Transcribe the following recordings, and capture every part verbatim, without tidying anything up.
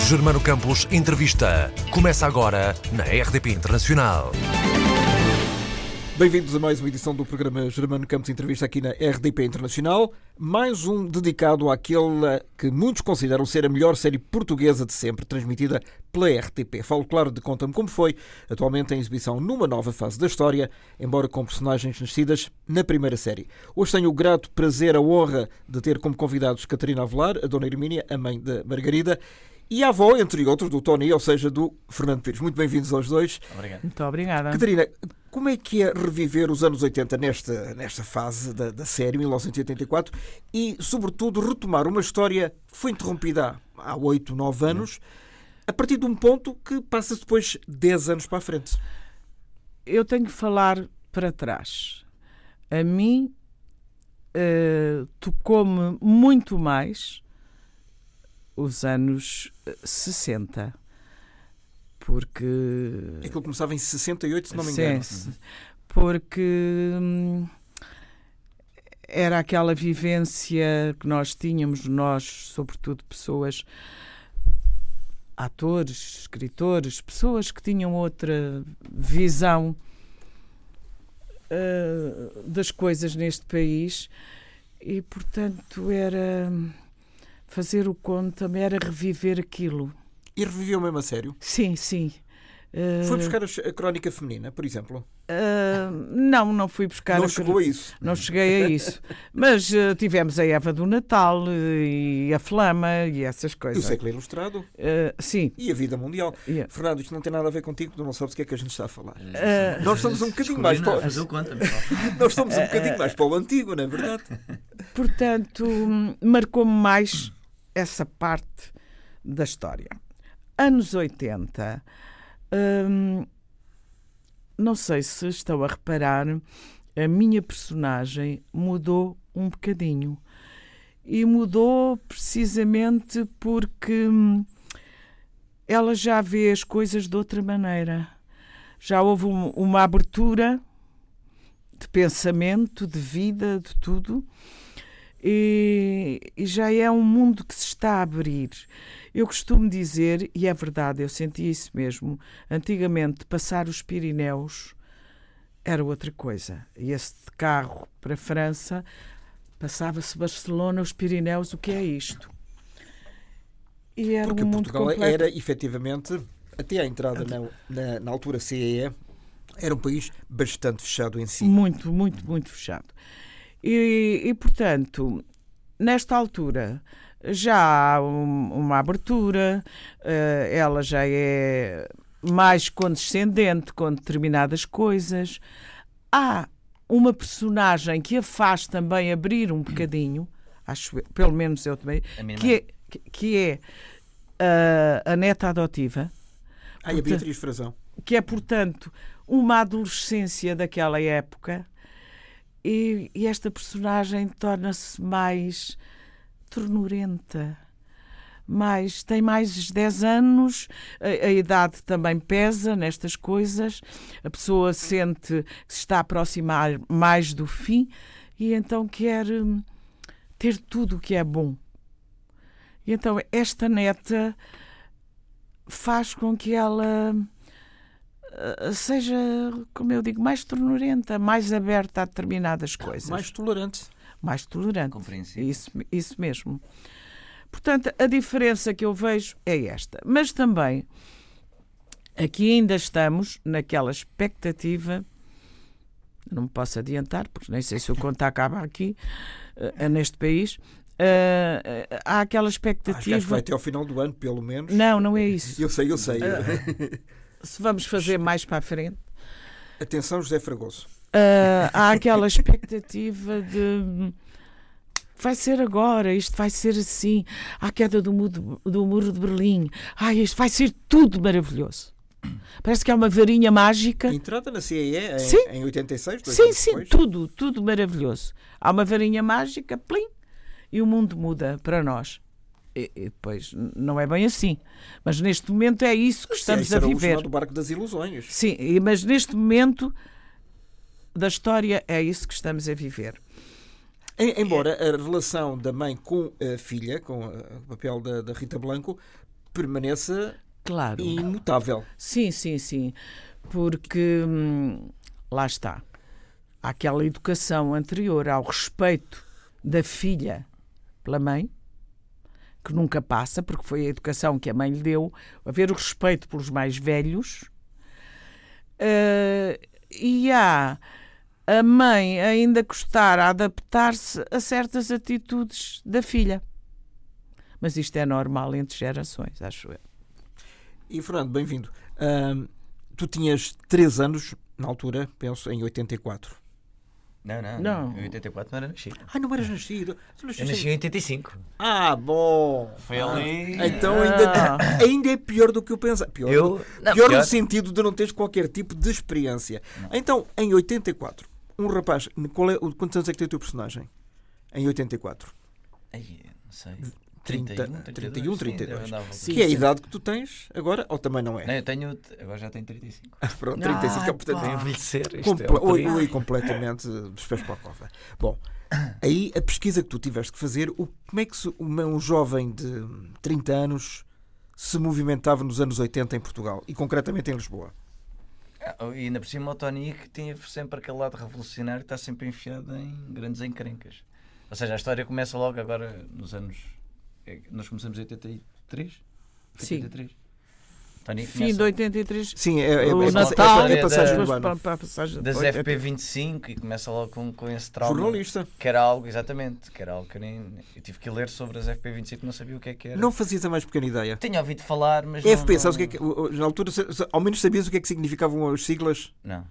Germano Campos Entrevista. Começa agora na R D P Internacional. Bem-vindos a mais uma edição do programa Germano Campos Entrevista aqui na R D P Internacional. Mais um dedicado àquele que muitos consideram ser a melhor série portuguesa de sempre, transmitida pela R T P. Falo, claro, de Conta-me Como Foi, atualmente em exibição numa nova fase da história, embora com personagens nascidas na primeira série. Hoje tenho o grato prazer, a honra de ter como convidados Catarina Avelar, a Dona Hermínia, a mãe da Margarida, e a avó, entre outros, do Tony, ou seja, do Fernando Pires. Muito bem-vindos aos dois. Obrigado. Muito obrigada. Catarina, como é que é reviver os anos oitenta nesta, nesta fase da, da série, mil novecentos e oitenta e quatro, e, sobretudo, retomar uma história que foi interrompida há oito, nove anos, a partir de um ponto que passa depois dez anos para a frente? Eu tenho que falar para trás. A mim, uh, tocou-me muito mais os anos sessenta. Porque... Aquilo começava em sessenta e oito, se não me engano. Sim, porque hum, era aquela vivência que nós tínhamos, nós, sobretudo pessoas, atores, escritores, pessoas que tinham outra visão uh, das coisas neste país e, portanto, era fazer o conto-me, era reviver aquilo. E reviveu mesmo a sério? Sim, sim. Uh, Foi buscar a crónica feminina, por exemplo? Uh, não, não fui buscar. Não a... chegou a isso? Não cheguei a isso. Mas uh, tivemos a Eva do Natal uh, e a Flama e essas coisas. E o século ilustrado? Uh, sim. E a vida mundial. Yeah. Fernando, isto não tem nada a ver contigo, tu não sabes o que é que a gente está a falar. Uh, Nós estamos um bocadinho mais para o... fazer o conta, Nós estamos um bocadinho mais para o antigo, não é verdade? Portanto, marcou-me mais essa parte da história. Anos oitenta, hum, não sei se estão a reparar, a minha personagem mudou um bocadinho. E mudou precisamente porque hum, ela já vê as coisas de outra maneira. Já houve um, uma abertura de pensamento, de vida, de tudo. E, e já é um mundo que se está a abrir. Eu costumo dizer, e é verdade, eu senti isso mesmo, antigamente passar os Pirineus era outra coisa. Ia-se de carro para a França, passava-se Barcelona, os Pirineus, o que é isto? E era Porque um mundo Portugal completo. Era, efetivamente, até à entrada na, na, na altura C E E, era um país bastante fechado em si. Muito, muito, muito fechado. E, e, portanto, nesta altura já há um, uma abertura, uh, ela já é mais condescendente com determinadas coisas. Há uma personagem que a faz também abrir um bocadinho, acho, pelo menos eu também, que é, que, que é uh, a neta adotiva. Ah, e a Beatriz Frazão. Que é, portanto, uma adolescência daquela época. E, e esta personagem torna-se mais ternurenta, mais, tem mais dez anos, a, a idade também pesa nestas coisas, a pessoa sente que se está a aproximar mais do fim e então quer hum, ter tudo o que é bom. E então esta neta faz com que ela seja, como eu digo, mais ternurenta, mais aberta a determinadas coisas. Mais tolerante. Mais tolerante. Compreensível. Isso, isso mesmo. Portanto, a diferença que eu vejo é esta. Mas também, aqui ainda estamos naquela expectativa, não me posso adiantar, porque nem sei se o conto acaba aqui, uh, neste país, uh, uh, há aquela expectativa... Acho que vai até ao final do ano, pelo menos. Não, não é isso. Eu sei, eu sei. Uh, se vamos fazer mais para a frente... Atenção, José Fragoso. Uh, há aquela expectativa de... Vai ser agora, isto vai ser assim. Há a queda do muro, do muro de Berlim. Ai, isto vai ser tudo maravilhoso. Parece que há uma varinha mágica. A entrada na C E E em, sim. em oitenta e seis? Dois sim, anos sim, depois. tudo, tudo maravilhoso. Há uma varinha mágica, plim, e o mundo muda para nós. E, e depois, não é bem assim. Mas neste momento é isso que Mas, estamos sim, a era viver. o chamado barco das ilusões. Sim, mas neste momento da história é isso que estamos a viver. Embora a relação da mãe com a filha, com o papel da, da Rita Blanco, permaneça Claro. imutável. Sim, sim, sim. Porque hum, lá está. Há aquela educação anterior ao respeito da filha pela mãe, que nunca passa, porque foi a educação que a mãe lhe deu, haver o respeito pelos mais velhos. Uh, e há a mãe ainda custar a adaptar-se a certas atitudes da filha. Mas isto é normal entre gerações, acho eu. E, Fernando, bem-vindo. Uh, tu tinhas três anos, na altura, penso, em oitenta e quatro. Não, não, Não. em oitenta e quatro não era nascido. Ah, não eras nascido. Tu Eu nasceste nasci em oitenta e cinco. Ah, bom. Foi ali. Então ainda, ainda é pior do que eu pensava. Pior, Eu- não, pior no pior. sentido de não teres qualquer tipo de experiência. Então, em oitenta e quatro, um rapaz... Qual é, quantos anos é que tem o teu personagem? Em oitenta e quatro. Ai, não sei. trinta, trinta e um, trinta e um, trinta e dois. Sim, andava- Sim. Que é a idade que tu tens agora? Ou também não é? Não, eu tenho. Agora já tenho trinta e cinco. Pronto, trinta e cinco é Ah, portanto... pá. Vou envelhecer. Isto Comple- é um oi, perigo. oi, completamente dos pés para a cova. Bom, aí a pesquisa que tu tiveste que fazer, o, como é que se, uma, um jovem de trinta anos se movimentava nos anos oitenta em Portugal e concretamente em Lisboa? Ah, E ainda por cima o Tony, que tinha sempre aquele lado revolucionário, está sempre enfiado em grandes encrencas. Ou seja, a história começa logo agora nos anos. é, Nós começamos em oitenta e três? Sim. oitenta e três. Tony Fim começa de oitenta e três. Sim, é, é, o é, Natal, é, é passagem depois do ano. para, para a passagem das de F P oitenta. vinte e cinco e começa logo com, com esse trauma. Jornalista. Que era algo, exatamente, que era algo que eu nem. Eu tive que ler sobre as F P vinte e cinco, não sabia o que é que era. Não fazias a mais pequena ideia. Tinha ouvido falar, mas. F P, não, sabes o não... que é que. o- o- Na altura, se- se- ao menos sabias o que é que significavam as siglas? Não.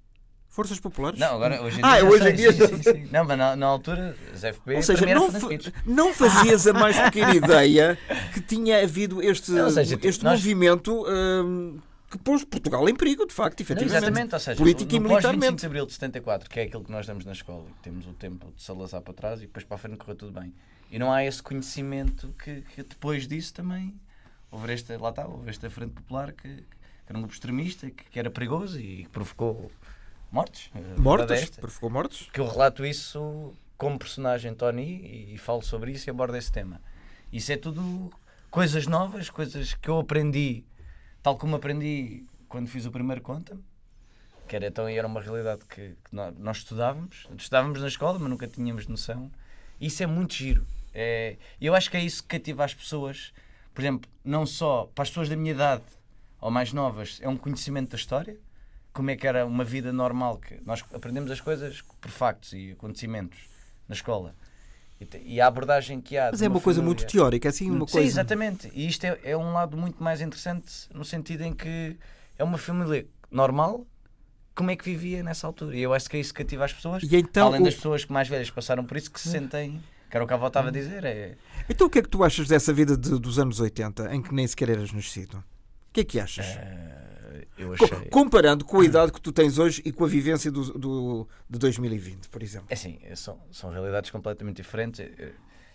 Forças Populares? Não, agora hoje em Ah, dia. já hoje sei, em dia sim, já sim, sim. Não, mas na, na altura, as F P Ou seja, para mim não, eram fa- fanfitos. não fazias a mais pequena ideia que tinha havido este, Não, ou seja, este nós- movimento hum, que pôs Portugal em perigo, de facto, Não, efetivamente. exatamente, ou seja, política e no pós vinte e cinco militarmente. de Abril de setenta e quatro, que é aquilo que nós damos na escola, que temos o tempo de Salazar para trás e depois para a frente correu tudo bem. E não há esse conhecimento que, que depois disso também houve esta, lá está, houve esta Frente Popular que, que era um grupo extremista, que, que era perigoso e que provocou mortes. A verdade é Mortos, esta. provocou mortos. Que eu relato isso como personagem Tony e, e falo sobre isso e abordo esse tema. Isso é tudo coisas novas, coisas que eu aprendi, tal como aprendi quando fiz o primeiro Conta-me, que era, então, era uma realidade que, que nós, nós estudávamos, estudávamos na escola, mas nunca tínhamos noção. E isso é muito giro. É, eu acho que é isso que cativa as pessoas, por exemplo, não só para as pessoas da minha idade ou mais novas, é um conhecimento da história, como é que era uma vida normal, que nós aprendemos as coisas por factos e acontecimentos na escola. E, te- e a abordagem que há... Mas de é uma coisa família- muito teórica, assim, uma Sim, coisa. exatamente. E isto é, é um lado muito mais interessante no sentido em que é uma família normal, como é que vivia nessa altura. E eu acho que é isso que cativa as pessoas, E então, além o- das pessoas que mais velhas passaram por isso, que se sentem... Que era o que a avó estava a dizer. É... Então o que é que tu achas dessa vida de- dos anos oitenta, em que nem sequer eras nascido? O que é que achas? Eh, eu Co- achei... comparando com a idade que tu tens hoje e com a vivência do, do- de dois mil e vinte, por exemplo. É assim, são, são realidades completamente diferentes. Eh,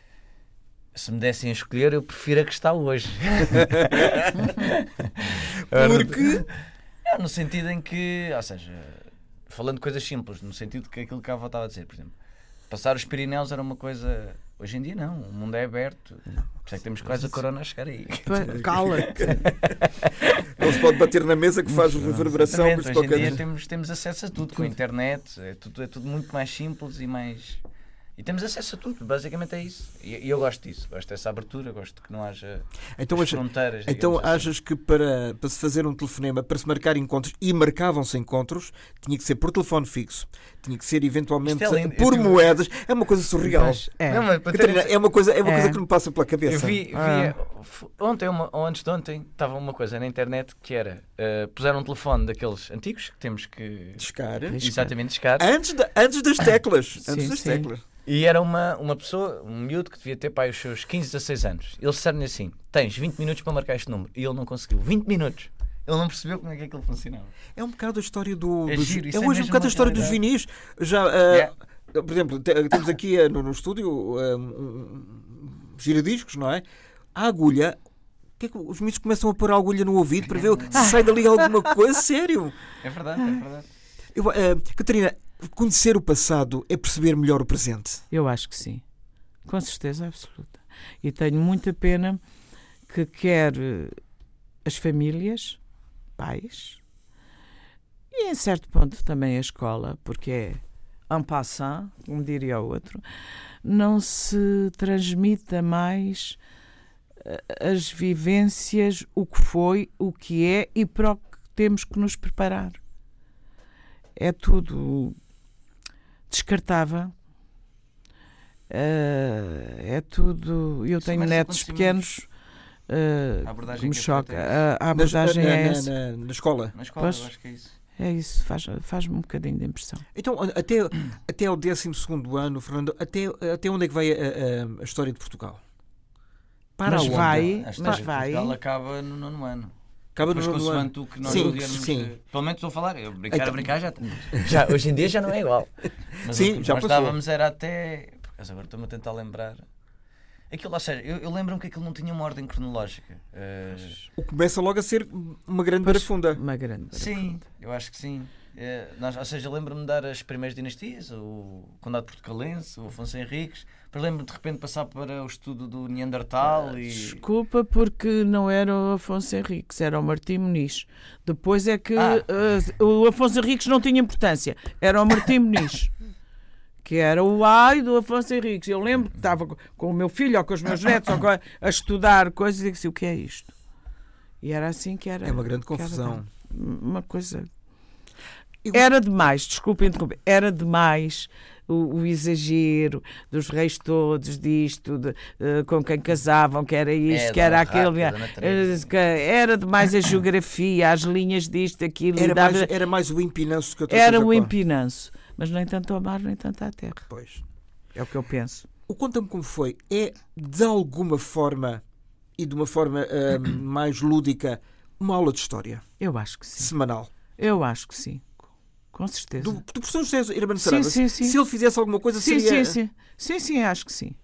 Se me dessem a escolher, eu prefiro a que está hoje. Porque... Não, no sentido em que, ou seja, falando de coisas simples, no sentido que aquilo que a avó estava a dizer, por exemplo, passar os Pirineus era uma coisa. Hoje em dia não, o mundo é aberto. Por isso é que temos quase a corona a chegar aí. Cala-te. Não se pode bater na mesa que faz reverberação. Exatamente, Mas de hoje em qualquer... dia temos, temos acesso a tudo com a internet, é tudo, é tudo muito mais simples e mais. E temos acesso a tudo, basicamente é isso. E, e eu gosto disso, gosto dessa abertura, gosto que não haja Então, as acha- fronteiras. então digamos assim. achas que para, para se fazer um telefonema, para se marcar encontros, e marcavam-se encontros, tinha que ser por telefone fixo, tinha que ser eventualmente Isto é lindo. por Eu tive- moedas, é uma coisa surreal. Mas, é. Não, mas para ter- Catarina, é uma coisa, é uma É. coisa que me passa pela cabeça. Eu vi, vi Ah. f- ontem uma- ou antes de ontem estava uma coisa na internet que era uh, puseram um telefone daqueles antigos que temos que Discar. exatamente discar Antes, da- antes das teclas. Antes Sim, das sim. teclas. e era uma, uma pessoa, um miúdo que devia ter pai os seus quinze, dezasseis anos. Eles disseram-lhe assim: tens vinte minutos para marcar este número, e ele não conseguiu. vinte minutos. Ele não percebeu como é que aquilo funcionava. É um bocado a história do. É dos- giro, isso é é hoje um mesmo bocado a uma história dos realidade. vinis. Já, ah, Yeah. por exemplo, te- temos aqui ah, no, no estúdio ah, um, um, giradiscos, não é? A agulha. O que é que os miúdos começam a pôr a agulha no ouvido para ver se sai dali alguma coisa? Sério? É verdade, é verdade. Eu, ah, Catarina, conhecer o passado é perceber melhor o presente. Eu acho que sim. Com certeza absoluta. E tenho muita pena que quer as famílias, pais, e em certo ponto também a escola, porque é en passant, como diria o outro, não se transmita mais as vivências, o que foi, o que é e para o que temos que nos preparar. É tudo descartável. Uh, é tudo. Eu tenho netos pequenos. Uh, a abordagem que me que é choca. feita A, a abordagem na, na, é na, essa. Na, na escola. Na escola, Pois, eu acho que é isso. É isso, faz, faz-me um bocadinho de impressão. Então, até, até ao décimo segundo ano, Fernando, até, até onde é que vai a, a, a história de Portugal? Para Mas onde? vai, A história mas de vai. Portugal acaba no nono ano. Acaba Mas no nono ano. consoante o que nós Sim, pudermos, sim. pelo menos estou a falar, eu brincar Então- a brincar já, já. Hoje em dia já não é igual. Mas Sim, o que já nós passou. estávamos era até. Por acaso agora estou-me a tentar lembrar. Aquilo, ou seja, eu, eu lembro-me que aquilo não tinha uma ordem cronológica. Eh, O que começa logo a ser uma grande barafunda. Uma grande. sim, eu acho que sim. Eh, nós, ou seja, eu lembro-me de dar as primeiras dinastias, o Condado Portucalense, o Afonso Henriques, depois lembro-me de repente passar para o estudo do Neandertal e. Desculpa, porque não era o Afonso Henriques, era o Martim Muniz. Depois é que Ah. uh, o Afonso Henriques não tinha importância, era o Martim Muniz. Que era o ai do Afonso Henriques. Eu lembro que estava com o meu filho ou com os meus netos ou com a, a estudar coisas e disse: o que é isto? E era assim que era. É uma grande que era confusão. uma coisa. Eu- Era demais, desculpa interromper, era demais o, o exagero dos reis todos, disto, de, eh, com quem casavam, que era isto, É, que era Dona aquele. Ráquia, Dona Teresa. eh, que era demais a geografia, as linhas disto, aquilo. e Era dava- mais, era mais o empinanço que outra era coisa. o pá. empinanço, mas nem tanto ao mar, nem tanto à terra. Pois. É o que eu penso. O Conta-me Como Foi é, de alguma forma, e de uma forma ah, mais lúdica, uma aula de história Eu acho que sim. semanal. Eu acho que sim. Com certeza. Do, do professor José Irmão Sim, Saraiva. sim, sim. Se ele fizesse alguma coisa, Sim, seria... sim, sim. Sim, sim, acho que sim.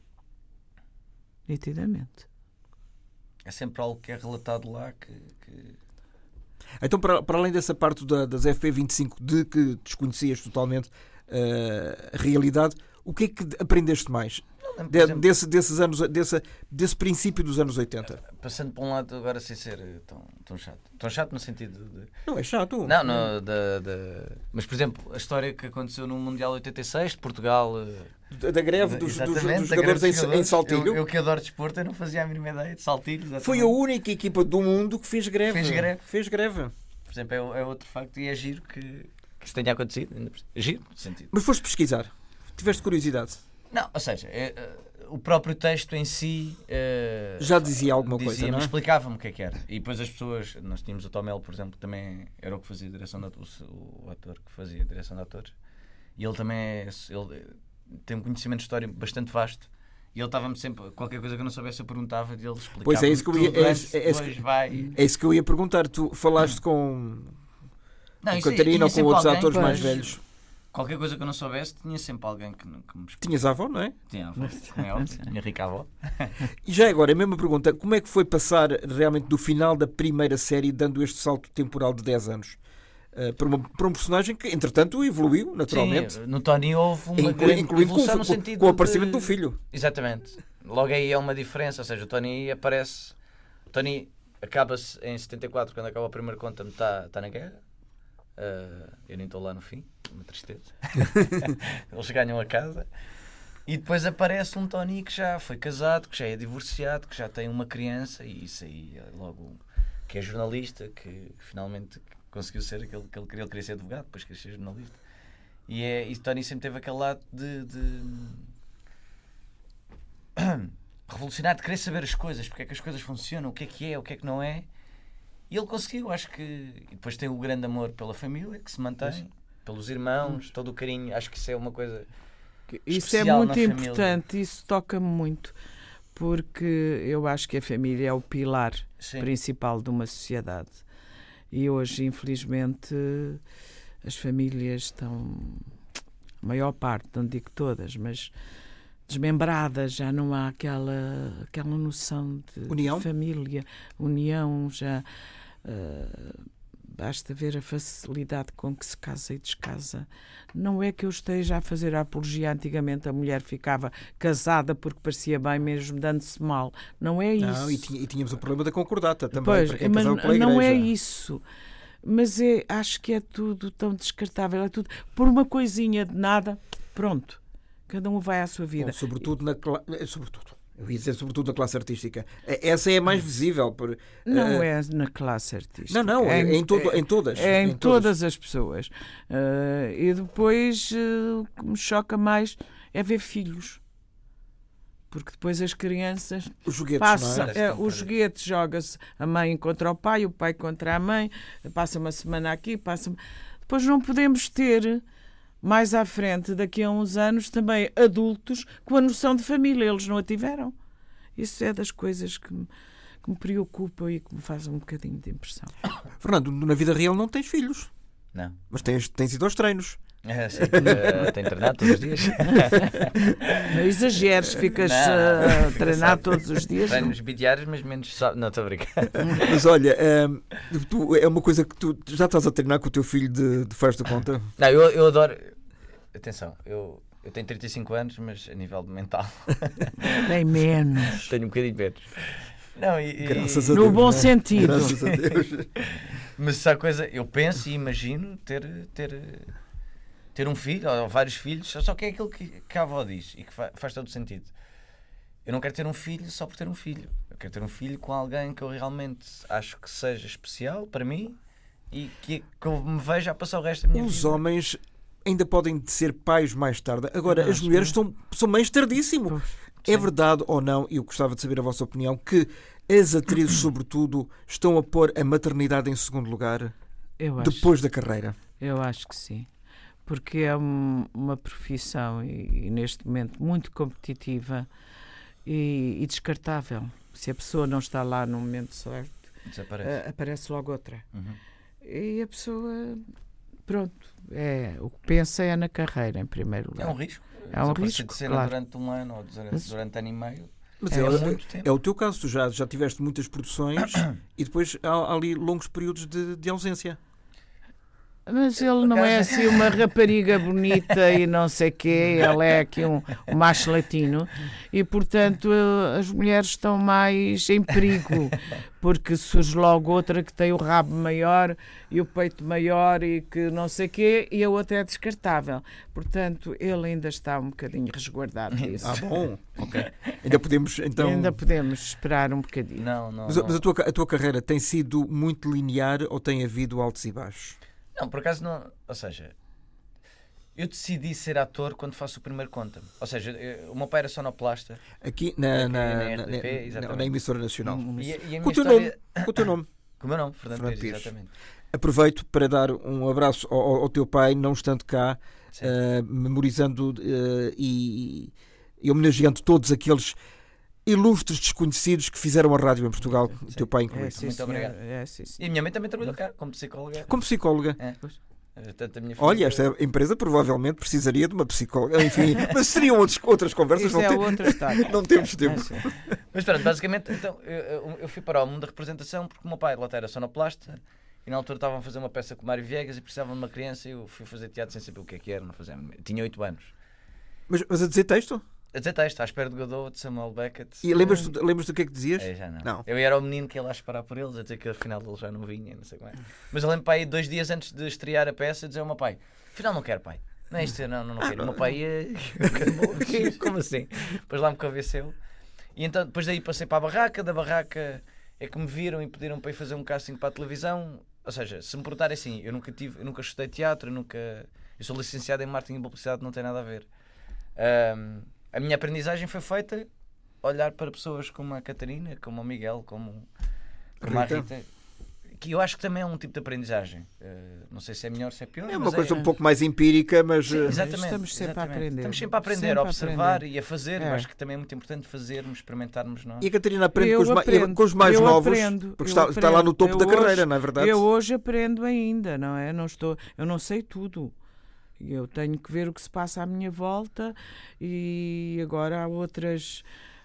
Nitidamente. É sempre algo que é relatado lá que. que... Então, para, para além dessa parte da, das F P vinte e cinco, de que desconhecias totalmente ah, a realidade, o que é que aprendeste mais? Não lembro, por De- exemplo, desse, desses anos, desse, desse princípio dos anos oitenta. passando para um lado agora sem ser eh, tão, tão chato. Tão chato no sentido de. Não é chato. Não, no, da, da... Mas, por exemplo, a história que aconteceu no Mundial oitenta e seis de Portugal. eh, Da, da greve dos, dos- dos exatamente, da jogadores greve em, dos jogadores. em Saltilho. Eu, eu que adoro desporto, eu não fazia a mínima ideia de Saltilho. exatamente. Foi a única equipa do mundo que fez greve. Fez greve. Fez greve. Por exemplo, é, é outro facto e é giro que, que isso tenha acontecido. ainda por cima. É giro, no sentido. Mas foste pesquisar. Tiveste curiosidade. Não, ou seja, é, é, o próprio texto em si é, Já dizia alguma coisa, dizia-me, não é? explicava-me o que é que era. E depois as pessoas, nós tínhamos o Tomel, por exemplo, que também era o que fazia a direção de atores, o, o ator que fazia a direção de atores. E ele também é, ele tem um conhecimento de história bastante vasto. E ele estava-me sempre, qualquer coisa que eu não soubesse, eu perguntava e ele explicava. Pois é isso que eu ia- tudo é antes, isso- é isso depois que- vai. É isso que eu ia perguntar. Tu falaste com, Não, com isso aí, Catarina tinha ou com sempre outros alguém, atores pois, mais velhos. Qualquer coisa que eu não soubesse, tinha sempre alguém que, que me explicava. Tinhas a avó, não é? Tinha a avó, como é óbvio, minha rica avó. E já agora, a mesma pergunta. Como é que foi passar realmente do final da primeira série, dando este salto temporal de dez anos? Uh, para, uma, para um personagem que, entretanto, evoluiu, naturalmente. Sim, no Tony houve uma Inclu- grande incluindo com, evolução o- no com- sentido com o aparecimento de... do filho. Exatamente. Logo aí é uma diferença, ou seja, o Tony aparece... O Tony acaba-se em setenta e quatro, quando acaba a primeira conta, está tá na guerra. Uh, eu nem estou lá no fim, uma tristeza. Eles ganham a casa. E depois aparece um Tony que já foi casado, que já é divorciado, que já tem uma criança, e isso aí é logo... que é jornalista, que finalmente conseguiu ser aquele que ele queria, ele queria ser advogado, depois queria ser jornalista. E, é, e Tony sempre teve aquele lado de, de revolucionar, de querer saber as coisas, porque é que as coisas funcionam, o que é que é, o que é que não é. E ele conseguiu, acho que... E depois tem o grande amor pela família, que se mantém, pelos irmãos, todo o carinho. Acho que isso é uma coisa Isso é especial muito na família. importante, isso toca-me muito, porque eu acho que a família é o pilar Sim. principal de uma sociedade. E hoje, infelizmente, as famílias estão, a maior parte, não digo todas, mas desmembradas, já não há aquela, aquela noção de União? família, união, já uh, basta ver a facilidade com que se casa e descasa. Não é que eu esteja a fazer a apologia. Antigamente a mulher ficava casada porque parecia bem, mesmo dando-se mal. Não é isso. Não, e, tinha, e tínhamos o problema da concordata também, Pois, para quem mas casava pela não é igreja. isso. Mas é, acho que é tudo tão descartável. É tudo por uma coisinha de nada. Pronto. Cada um vai à sua vida. Bom, sobretudo na cla... sobretudo. Eu ia dizer sobretudo na classe artística. Essa é a mais visível. Por, Não uh... é na classe artística. Não, não, é em, em, todo, em todas. É em, em todas. todas as pessoas. Uh, e depois uh, o que me choca mais é ver filhos. Porque depois as crianças os joguetes, passam, não é? é, os joguetes joga-se a mãe contra o pai, o pai contra a mãe, passa uma semana aqui, passa. Depois não podemos ter mais à frente, daqui a uns anos, também adultos com a noção de família. Eles não a tiveram. Isso é das coisas que me, que me preocupam e que me fazem um bocadinho de impressão. Fernando, na vida real não tens filhos. Não. Mas tens, tens ido aos treinos. É, sim, uh, tem treinado todos os dias. Não exageres, ficas Não, a fica treinar sabe. todos os dias. Treinos bidiários, mas menos. só- Não, estou a brincar. Mas olha, hum, tu- é uma coisa que tu já estás a treinar com o teu filho de, de faz de conta. Não, eu, eu adoro. Atenção, eu, eu tenho trinta e cinco anos, mas a nível mental Tem menos. tenho um bocadinho menos. Não, e, e- Graças a No Deus. bom não é? sentido. Graças a Deus. Mas se há coisa, eu penso e imagino ter, ter, ter um filho, ou vários filhos, só que é aquilo que, que a avó diz e que fa- faz todo sentido. Eu não quero ter um filho só por ter um filho. Eu quero ter um filho com alguém que eu realmente acho que seja especial para mim e que, que eu me veja a passar o resto da minha Os vida. homens ainda podem ser pais mais tarde. Agora, Não, as acho mulheres que são, são mães tardíssimo. Pois, É verdade ou não, e eu gostava de saber a vossa opinião, que as atrizes, sobretudo, estão a pôr a maternidade em segundo lugar Eu acho, depois da carreira? eu acho que sim. Porque é um- uma profissão e, e neste momento muito competitiva e, e descartável. Se a pessoa não está lá no momento certo, Desaparece. eh, aparece logo outra. Uhum. E a pessoa, pronto, é, o que pensa é na carreira, em primeiro lugar. É um risco. É um Desaparecer risco, de cena claro. durante um ano ou durante, Mas- durante ano e meio. Mas É é, muito tempo. é o teu caso, tu já, já tiveste muitas produções e depois há, há ali longos períodos de, de ausência. Mas ele não é assim uma rapariga bonita e não sei quê, ele é aqui um, um macho latino e, portanto, eh, as mulheres estão mais em perigo, porque surge logo outra que tem o rabo maior e o peito maior e que não sei quê, e a outra é descartável. Portanto, ele ainda está um bocadinho resguardado disso. Ah, bom. Ok. Ainda podemos, então... Ainda podemos esperar um bocadinho. Não, não. Mas, a- não. mas a, tua, a tua carreira tem sido muito linear ou tem havido altos e baixos? Não, por acaso não. Ou seja, eu decidi ser ator quando faço o primeiro conta. Ou seja, eu- o meu pai era sonoplasta. Aqui na, Aqui na, na na, R T P, na- exatamente. na emissora nacional. E, e a minha Com o teu história. nome. Com o teu nome. Com o meu nome, Fernando, Fernando Pires, Pires. exatamente. Aproveito para dar um abraço ao, ao- ao teu pai, não estando cá, Sim. eh, memorizando eh, e, e homenageando todos aqueles ilustres desconhecidos que fizeram a rádio em Portugal, o teu pai incluído. É, sim, Muito senhor. obrigado. É, sim, sim. E a minha mãe também trabalhou cá, como psicóloga. Como psicóloga. É. Portanto, a minha filha- Olha, esta empresa provavelmente precisaria de uma psicóloga. Enfim, mas seriam outros- outras conversas. Isso Não, é tem- outra história. não temos tempo. É, sim. Mas pronto, basicamente, então, eu, eu- eu fui para o mundo da representação porque o meu pai lá era sonoplasta e na altura estavam a fazer uma peça com o Mário Viegas e precisavam de uma criança e eu fui fazer teatro sem saber o que é que era, não fazia. Tinha oito anos. Mas, mas a dizer texto? A dizer texto, à espera de Godot, de Samuel Beckett. E lembras-te lembras do que é que dizias? É, já não. Não. Eu era o menino que ia lá esperar por eles, a dizer que afinal ele já não vinha, não sei como é. Mas eu lembro para aí dois dias antes de estrear a peça dizer ao meu pai: afinal não quero, pai. Não é isto, não, não, não quero. O meu pai ia. Como assim? Depois lá me convenceu. E então, depois daí passei para a barraca. Da barraca é que me viram e pediram para ir fazer um casting para a televisão. Ou seja, se me perguntarem assim, eu nunca tive, eu nunca estudei teatro, eu nunca. Eu sou licenciado em marketing e publicidade, não tem nada a ver. Ahm, a minha aprendizagem foi feita olhar para pessoas como a Catarina, como o Miguel, como, como a Rita. Rita, que eu acho que também é um tipo de aprendizagem. Uh, não sei se é melhor, se é pior. É uma mas coisa um pouco mais empírica, mas Sim, eh, exatamente, Estamos sempre a exatamente. aprender. Estamos sempre a aprender, Sempre a a observar aprender. e a fazer. É. Eu acho que também é muito importante fazermos, experimentarmos nós. e a Catarina aprende Eu com os, ma- aprendo, com os mais eu novos, aprendo, porque eu está, está lá no aprendo. topo Eu da hoje- carreira, não é verdade? Eu hoje aprendo ainda, não é? Não estou, eu não sei tudo. Eu tenho que ver o que se passa à minha volta e agora há outras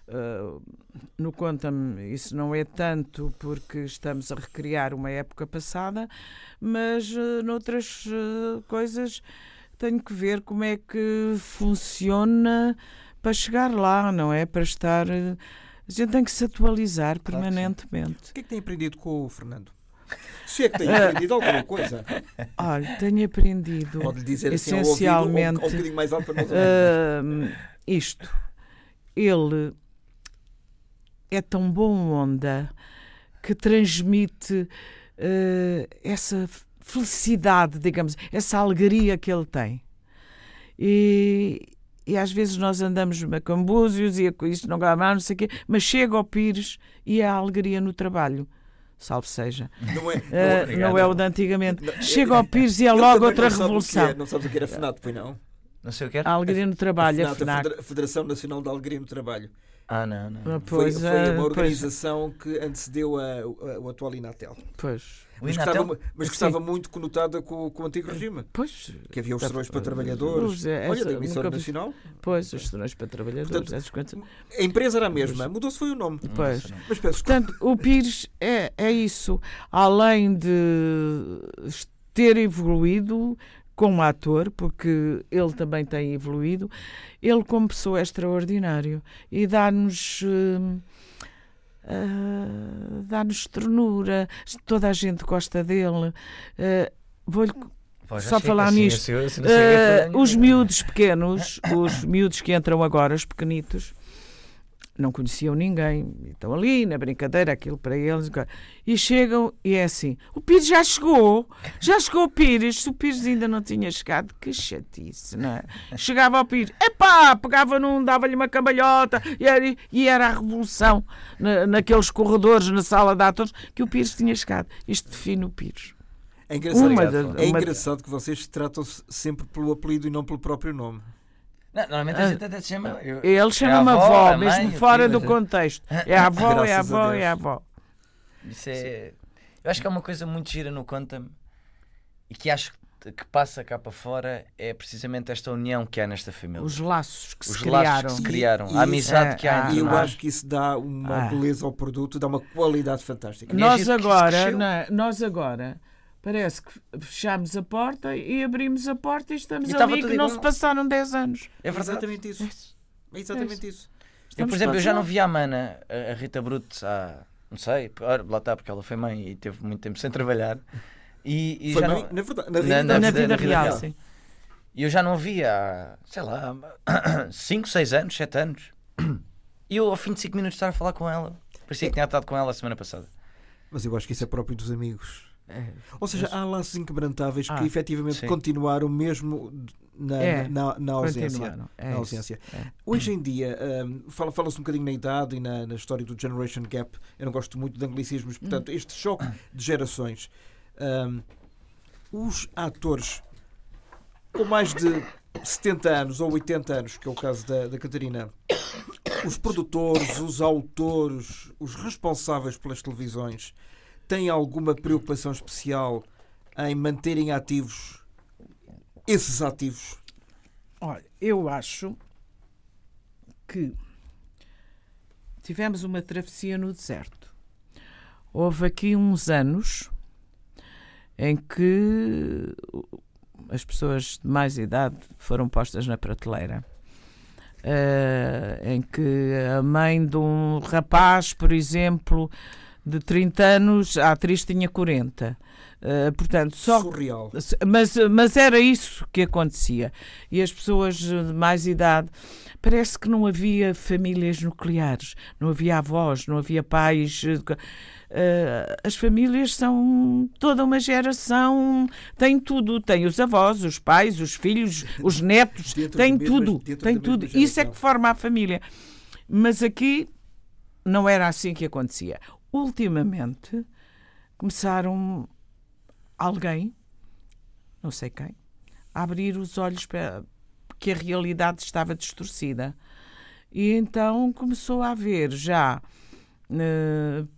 Uh, no Conta-me isso não é tanto porque estamos a recriar uma época passada, mas uh, noutras uh, coisas tenho que ver como é que funciona para chegar lá, não é? Para estar... Uh, a gente tem que se atualizar Claro permanentemente. O que é que tem aprendido com o Fernando? Se é que tem aprendido alguma coisa, Olha, tenho aprendido pode dizer assim essencialmente ao ouvido, ou, ou um bocadinho mais alto para nós. uh, isto. Ele é tão bom onda que transmite uh, essa felicidade, digamos, essa alegria que ele tem. E, e às vezes nós andamos macambúzios e isto não ganha não sei o quê, mas chega ao Pires e há alegria no trabalho. Salve seja. Não é, Uh, não é o de antigamente. Não, Chega ao Pires e é ele logo também outra não sabe o que revolução. é, não sabes o que era FNAC, pois não? Não sei o que era. A alegria no trabalho, A a FNAC, a FNAC. Federa- Federação Nacional da Alegria no Trabalho. Ah, não, não. Ah, Foi, Pois, foi ah, uma pois, organização que antecedeu a, a- o atual Inatel. pois, O Mas, que Inatel? estava, mas que Sim. estava muito conotada com, com o antigo regime. pois, Que havia os serões para Os- trabalhadores. é, Olha, essa da emissora nunca vi. nacional. pois, os serões para trabalhadores, Portanto, essas coisas. A empresa era a mesma, mudou-se foi o nome. Pois. Mas peço Portanto, o Pires é, é isso. Além de ter evoluído como ator, porque ele também tem evoluído, ele como pessoa é extraordinário e dá-nos... hum, ah, dá-nos ternura, toda a gente gosta dele. Ah, vou-lhe Pô, já só chega, falar assim, nisto. assim, assim, não sei o que é Ah, que os eu- miúdos pequenos, os miúdos que entram agora, os pequenitos, não conheciam ninguém, estão ali na brincadeira, aquilo para eles, e chegam e é assim: o Pires já chegou, já chegou o Pires. Se o Pires ainda não tinha chegado, que chatice, não é? Chegava ao Pires, epá, pegava num, dava-lhe uma cambalhota, e era, e era a revolução na, naqueles corredores, na sala de atores, que o Pires tinha chegado. Isto define o Pires. É engraçado, Uma é da- uma- engraçado que vocês tratam-se sempre pelo apelido e não pelo próprio nome. Não, normalmente a gente até se chama. eu- Ele chama-me é a avó, a mesmo mãe, o fora tio, do mas- contexto. É a avó, é a Graças a avó, Deus. é a avó. Isso é. Eu acho que é uma coisa muito gira no Conta-me e que acho que- que passa cá para fora é precisamente esta união que há nesta família. Os laços que Os se laços criaram. que se criaram, E- a amizade é, que há ah, E entre eu nós. acho que isso dá uma Ah. beleza ao produto, dá uma qualidade fantástica. E é Nós giro que isso agora, cresceu. não é? Nós agora, parece que fechámos a porta e abrimos a porta e estamos E estava ali tudo que não igual. se passaram dez anos. É verdade. exatamente isso. É exatamente isso. Eu, Estamos por exemplo, eu já todos não lá. via a Mana, a a Rita Bruto, há, não sei, ora, lá está, porque ela foi mãe e teve muito tempo sem trabalhar. E, e Foi já bem, não, na verdade, na Na- realidade, Na, na vida, vida- na vida real, real. sim. e eu já não via há, sei lá, cinco, seis anos, sete anos. E eu, ao fim de cinco minutos, de estar a falar com ela. Parecia que tinha estado com ela a semana passada. mas eu acho que isso é próprio dos amigos. Ou seja, há laços inquebrantáveis que Ah, efetivamente sim. continuaram mesmo na, É, na, na ausência. Continuaram. É Na isso. ausência. É. Hoje em dia, hum, fala- fala-se um bocadinho na idade e na, na história do Generation Gap. Eu não gosto muito de anglicismos, portanto, este choque de gerações. Hum, os atores com mais de setenta anos ou oitenta anos, que é o caso da, da Catarina, os produtores, os autores, os responsáveis pelas televisões, têm alguma preocupação especial em manterem ativos esses ativos? Olha, eu acho que tivemos uma travessia no deserto. Houve aqui uns anos em que as pessoas de mais idade foram postas na prateleira. Eh, em que a mãe de um rapaz, por exemplo, de trinta anos, a atriz tinha quarenta. Eh, portanto, só Surreal. mas, mas era isso que acontecia. E as pessoas de mais idade, parece que não havia famílias nucleares, não havia avós, não havia pais. Uh, as famílias são toda uma geração, tem tudo, tem os avós, os pais, os filhos, os netos, Dentro tem da mesma- tudo, dentro tem da tudo. mesma Isso é geração. que forma a família. Mas aqui não era assim que acontecia. Ultimamente começaram alguém, não sei quem, a abrir os olhos para que a realidade estava distorcida. E então começou a haver já uh,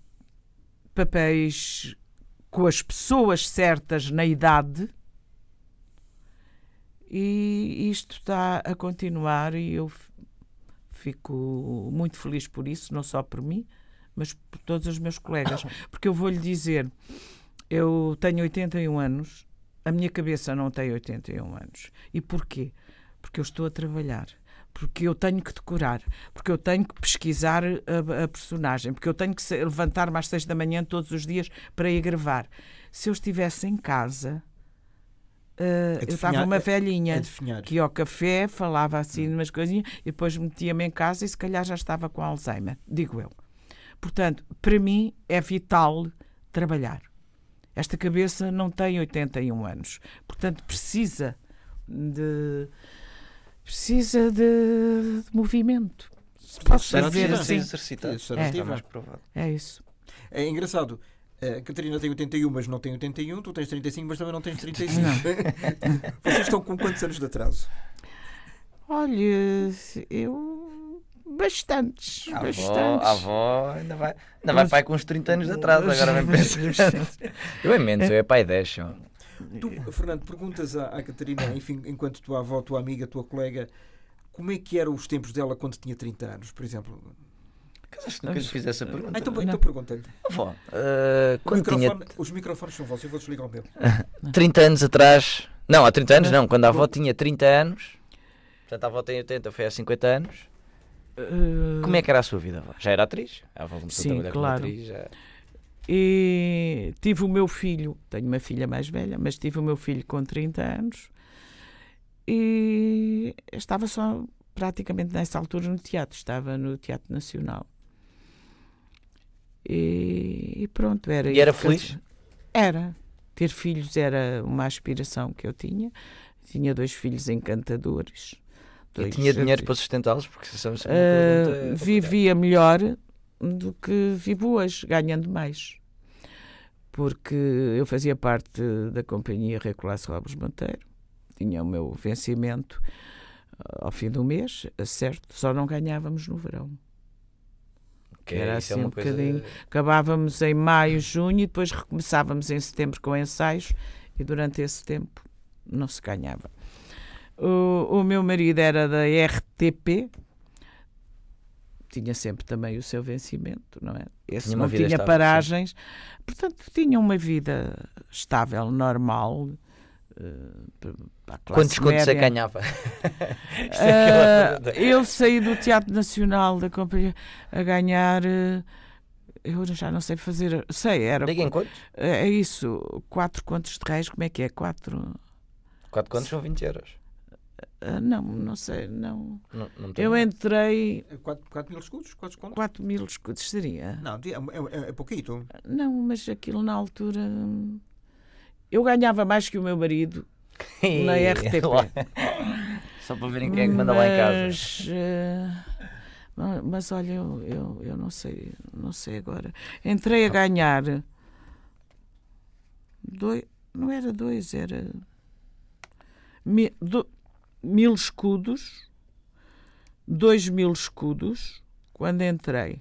papéis com as pessoas certas na idade, e isto está a continuar e eu Fico muito feliz por isso, não só por mim, mas por todos os meus colegas. Porque eu vou-lhe dizer, eu tenho oitenta e um anos, a minha cabeça não tem oitenta e um anos. E porquê? Porque eu estou a trabalhar. Porque eu tenho que decorar, porque eu tenho que pesquisar a, a personagem, porque eu tenho que levantar-me às seis da manhã todos os dias para ir gravar. Se eu estivesse em casa, uh, eu estava uma velhinha que ia ao café, falava assim umas coisinhas e depois metia-me em casa e se calhar já estava com Alzheimer, digo eu. Portanto, para mim é vital trabalhar. Esta cabeça não tem oitenta e um anos, portanto precisa de... Precisa de, de movimento. Se posso fazer assim. Exercitar. É. É mais provável. É isso. É engraçado. A Catarina tem oitenta e um, mas não tem oitenta e um. Tu tens trinta e cinco, mas também não tens trinta e cinco. Vocês estão com quantos anos de atraso? Olha, eu... Bastantes. A bastantes. avó, a avó ainda vai, ainda vai pai com uns trinta anos de atraso. Agora vem pensar. Eu é menos, eu é pai dez. Ó. Tu, Fernando, perguntas à, à Catarina, enfim, enquanto tua avó, tua amiga, tua colega, como é que eram os tempos dela quando tinha trinta anos, por exemplo? Acho que nunca lhe fiz essa pergunta. Ah, então, então pergunta-lhe. Avó, uh, quando microfone, tinha... Os microfones são vossos, eu vou desligar o meu. trinta anos atrás... Não, há trinta anos não. Quando a avó tinha trinta anos, portanto a avó tem oitenta, foi há cinquenta anos. Uh... Como é que era a sua vida, avó? Já era atriz? A avó começou Sim, a trabalhar claro. como atriz, já... E tive o meu filho, tenho uma filha mais velha, mas tive o meu filho com trinta anos e estava só praticamente nessa altura no teatro, estava no Teatro Nacional. E, e pronto, era... E era feliz? Era. Ter filhos era uma aspiração que eu tinha. Tinha dois filhos encantadores. E tinha dinheiro para sustentá-los? Porque isso é uma uh, pergunta vivia melhor do que vivo hoje, ganhando mais. Porque eu fazia parte da companhia Recolasso Robles Monteiro, tinha o meu vencimento ao fim do mês, certo, só não ganhávamos no verão. Okay, era assim é um coisa... bocadinho. Acabávamos em maio, junho e depois recomeçávamos em setembro com ensaios e durante esse tempo não se ganhava. O, o meu marido era da R T P, tinha sempre também o seu vencimento, não é? Esse tinha não tinha estável, paragens, sim. Portanto tinha uma vida estável, normal. Uh, Quantos contos é que ganhava? uh, eu saí do Teatro Nacional da companhia a ganhar, uh, eu já não sei fazer, sei, era... Liguem contos? É isso, quatro contos de reis, como é que é? Quatro... Quatro contos são vinte euros. Uh, não, não sei, não. não, não eu nada. entrei. quatro mil escudos? quatro mil escudos seria? Não, é, é, é pouquinho. Não, mas aquilo na altura. Eu ganhava mais que o meu marido na R T P. Só para verem quem é que manda mas, lá em casa. Uh, mas olha, eu, eu, eu não sei, não sei agora. Entrei a ganhar. Dois, não era dois, era. Mi, do, mil escudos, dois mil escudos, quando entrei.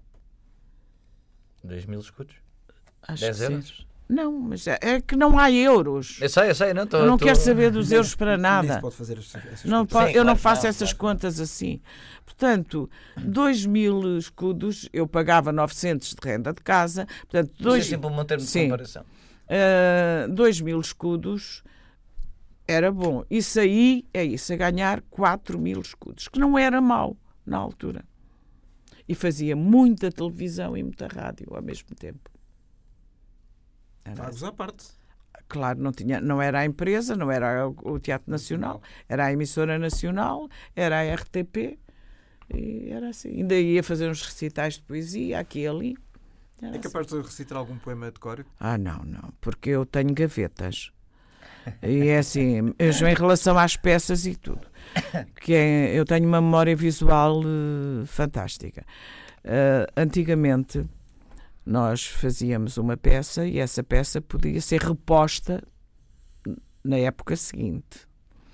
Dois mil escudos? Acho dez que euros? Sim. Não, mas é, é que não há euros. Eu sei, eu sei. Não, tô, eu não tô... quero saber dos euros para nada. Nem pode fazer essas não contas. Sim, eu claro, não faço não, essas claro. contas assim. Portanto, dois mil escudos, eu pagava novecentos de renda de casa. Portanto, dois... Isso é sempre um termo de sim. comparação. Uh, dois mil escudos era bom. Isso aí é isso, a ganhar quatro mil escudos, que não era mau na altura. E fazia muita televisão e muita rádio ao mesmo tempo. Pagos à parte. Claro, não, tinha, não era a empresa, não era o Teatro Nacional, era a emissora nacional, era a R T P, e era assim. Ainda ia fazer uns recitais de poesia aqui e ali. Era é capaz assim. de recitar algum poema de cor? Ah, não, não, porque eu tenho gavetas. E é assim, eu, em relação às peças e tudo, que é, eu tenho uma memória visual uh, fantástica. Uh, antigamente nós fazíamos uma peça e essa peça podia ser reposta na época seguinte.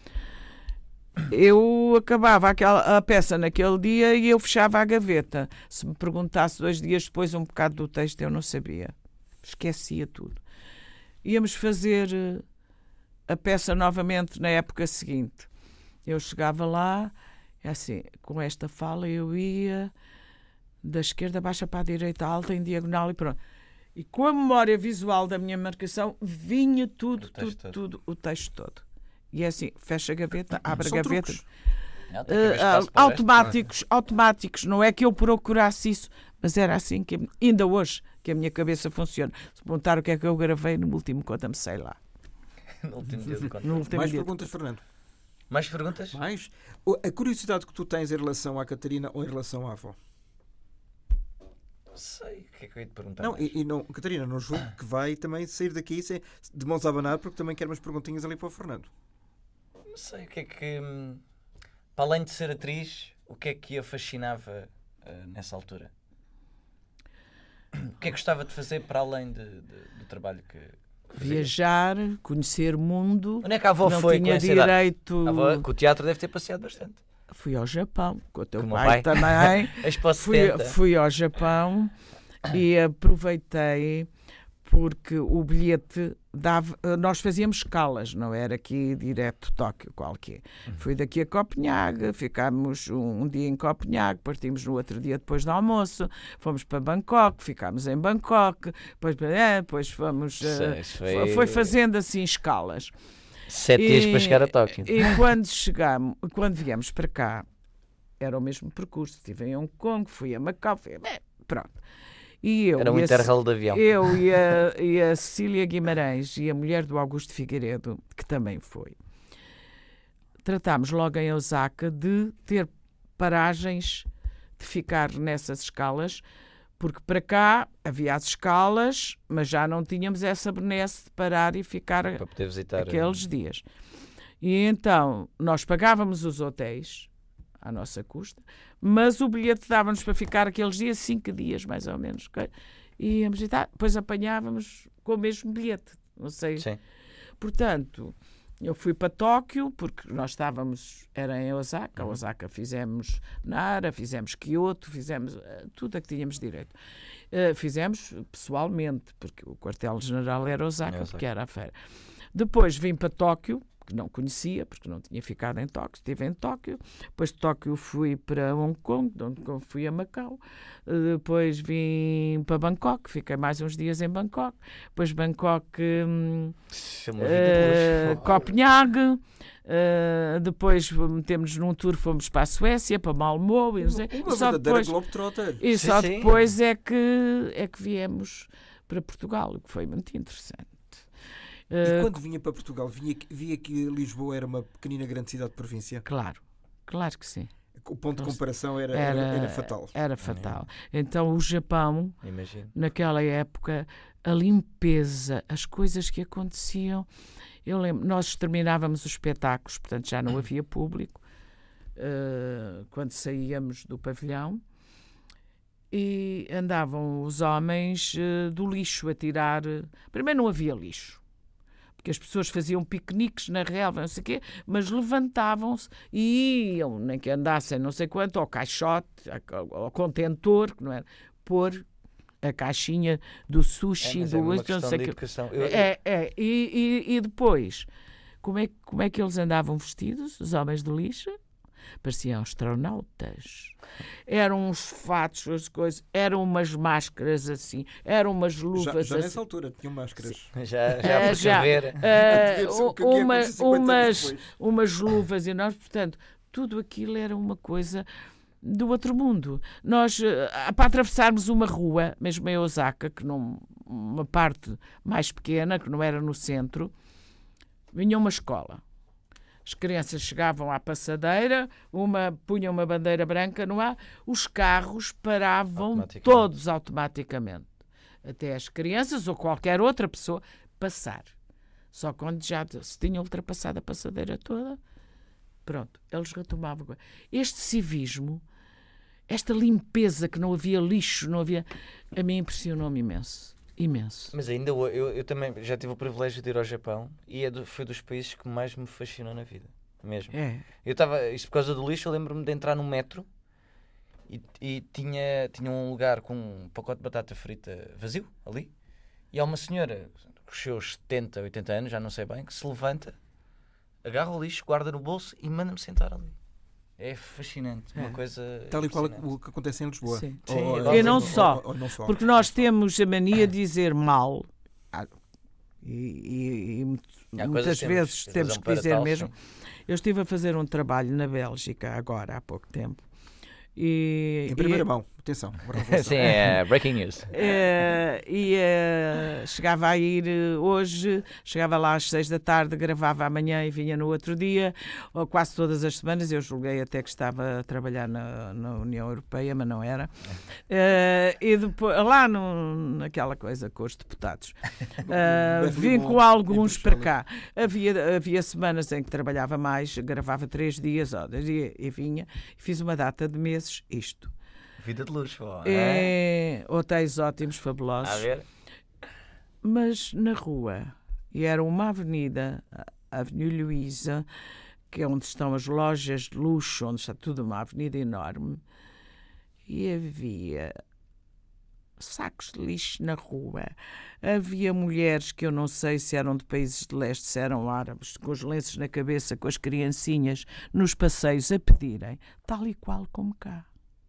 Eu acabava aquela, a peça naquele dia e eu fechava a gaveta. Se me perguntasse dois dias depois um bocado do texto, eu não sabia. Esquecia tudo. Íamos fazer a peça novamente na época seguinte. Eu chegava lá, É assim, com esta fala eu ia da esquerda baixa para a direita alta, em diagonal e pronto. E com a memória visual da minha marcação vinha tudo, tudo, todo. tudo, o texto todo. E é assim, fecha a gaveta, abre São a gaveta. truques. Não, tem que haver espaço Uh, para o automáticos, resto. automáticos. Não é que eu procurasse isso, mas era assim que ainda hoje que a minha cabeça funciona. Se perguntar o que é que eu gravei no último conta-me, sei lá. No último dia do conto. No último Mais dia de- perguntas, Fernando? Mais perguntas? Mais? O- A curiosidade que tu tens em relação à Catarina ou em relação à avó? Não sei. O que é que eu ia te perguntar? Não, mais? e, e não, Catarina, não julgo que vai também sair daqui sem, de mãos a abanar, porque também quero umas perguntinhas ali para o Fernando. Não sei o que é que. hum, Para além de ser atriz, o que é que a fascinava uh, nessa altura? O que é que gostava de fazer para além de, de- do trabalho que, que fazia? Viajar, conhecer o mundo. Onde é que a avó não foi tinha com essa idade? direito. A avó, com o teatro deve ter passeado bastante. Fui ao Japão, com o teu Com o meu pai, pai. também. As para fui, setenta. fui ao Japão e aproveitei porque o bilhete dava. Nós fazíamos escalas, não era aqui direto Tóquio, qualquer. Fui daqui a Copenhague, ficámos um, um dia em Copenhague, partimos no outro dia depois do almoço, fomos para Bangkok, ficámos em Bangkok, depois, é, depois fomos. eh, Isso foi- foi fazendo assim escalas. Sete dias para chegar a Tóquio. E quando chegamos, quando viemos para cá, era o mesmo percurso. Estive em Hong Kong, fui a Macau, fui a... Bem, pronto. E eu, Era um e a, intervalo de avião. eu e a, e a Cecília Guimarães e a mulher do Augusto Figueiredo, que também foi, tratámos logo em Osaka de ter paragens, de ficar nessas escalas, porque para cá havia as escalas, mas já não tínhamos essa benesse de parar e ficar Para poder visitar. aqueles dias. E então nós pagávamos os hotéis à nossa custa, mas o bilhete dava-nos para ficar aqueles dias, cinco dias mais ou menos. Okay? E íamos e tal, depois apanhávamos com o mesmo bilhete. Não sei. Sim. Portanto, eu fui para Tóquio, porque nós estávamos, era em Osaka, Osaka fizemos Nara, fizemos Kyoto, fizemos eh, tudo a que tínhamos direito. Eh, fizemos pessoalmente, porque o quartel-general era Osaka, É Osaka. porque era a feira. Depois vim para Tóquio, que não conhecia, porque não tinha ficado em Tóquio, estive em Tóquio. Depois de Tóquio fui para Hong Kong, de Hong Kong fui a Macau. Eh, Depois vim para Bangkok, fiquei mais uns dias em Bangkok. Depois Bangkok... hum, Isso é uma vida Uh, de luxo. Copenhague, uh, depois metemos num tour, fomos para a Suécia, para Malmö, e, não sei, Uma e só verdadeira depois, Globetrotter. e Sim, só sim. depois é, que, é que viemos para Portugal, o que foi muito interessante. E Uh, quando vinha para Portugal, vinha, via que Lisboa era uma pequenina grande cidade de província? Claro, claro que sim. O ponto de Nossa. comparação era, era, Era, era fatal. era fatal. Então o Japão, Imagino. naquela época, a limpeza, as coisas que aconteciam. Eu lembro, nós terminávamos os espetáculos, portanto já não havia público, uh, quando saíamos do pavilhão, e andavam os homens uh, do lixo a tirar. Primeiro não havia lixo, porque as pessoas faziam piqueniques na relva, não sei o quê, mas levantavam-se e iam, nem que andassem não sei quanto, ao caixote, ao, ao contentor, que não era, pôr a caixinha do É, sushi, mas é do uma não questão sei de quê. educação. Eu- É, é. E, e, e depois, como é, como é que eles andavam vestidos, os homens do lixo? Pareciam astronautas. Eram uns fatos, as coisas, eram umas máscaras assim, eram umas Já, luvas já nessa assim. altura tinham máscaras. Já, já É, por já. caber. Ah, Devia ser o que ia uma- acontecer cinquenta anos umas, depois. umas luvas e nós, portanto, tudo aquilo era uma coisa do outro mundo. Nós, ah, para atravessarmos uma rua, mesmo em Osaka, que não, uma parte mais pequena, que não era no centro, vinha uma escola. As crianças chegavam à passadeira, uma punha uma bandeira branca no ar, os carros paravam Automaticamente. todos automaticamente. Até as crianças ou qualquer outra pessoa passar. Só quando já se tinha ultrapassado a passadeira toda, pronto, eles retomavam. Este civismo, esta limpeza, que não havia lixo, não havia... A mim impressionou-me imenso. Imenso. Mas ainda ho- eu, eu também já tive o privilégio de ir ao Japão e é do- foi dos países que mais me fascinou na vida. Mesmo. É. Eu estava, isto por causa do lixo, eu lembro-me de entrar no metro e, e tinha, tinha um lugar com um pacote de batata frita vazio ali. E há uma senhora com os seus setenta, oitenta anos, já não sei bem, que se levanta, agarra o lixo, guarda no bolso e manda-me sentar ali. É fascinante, É. uma coisa Tal e qual impressionante. o que acontece em Lisboa. Sim. Sim, Ou- igual. ou- E não ou- só, ou- ou não só. Porque nós temos a mania de dizer mal, ah, e, e- e muito- Há coisas muitas que temos- vezes tens temos razão que para dizer tal, mesmo. sim. Eu estive a fazer um trabalho na Bélgica agora, há pouco tempo. E, Em primeira e- mão, atenção. uma revelação. Sim, é breaking news. Eh, e eh, chegava a ir eh, hoje, chegava lá às seis da tarde, gravava amanhã e vinha no outro dia, ou quase todas as semanas. Eu julguei até que estava a trabalhar na, na União Europeia, mas não era. Eh, e depois, lá no, naquela coisa com os deputados, Eh, Bem, vim bom, com alguns em para Bruxelas. cá. Havia, havia semanas em que trabalhava mais, gravava três dias, ó, e, e vinha, e fiz uma data de meses, isto. Vida de luxo, ó, não é? É, hotéis ótimos, A fabulosos. ver? Mas na rua, e era uma avenida, a Avenida Luísa, que é onde estão as lojas de luxo, onde está tudo uma avenida enorme, e havia sacos de lixo na rua. Havia mulheres que eu não sei se eram de países de leste, se eram árabes, com os lenços na cabeça, com as criancinhas, nos passeios a pedirem, tal e qual como cá.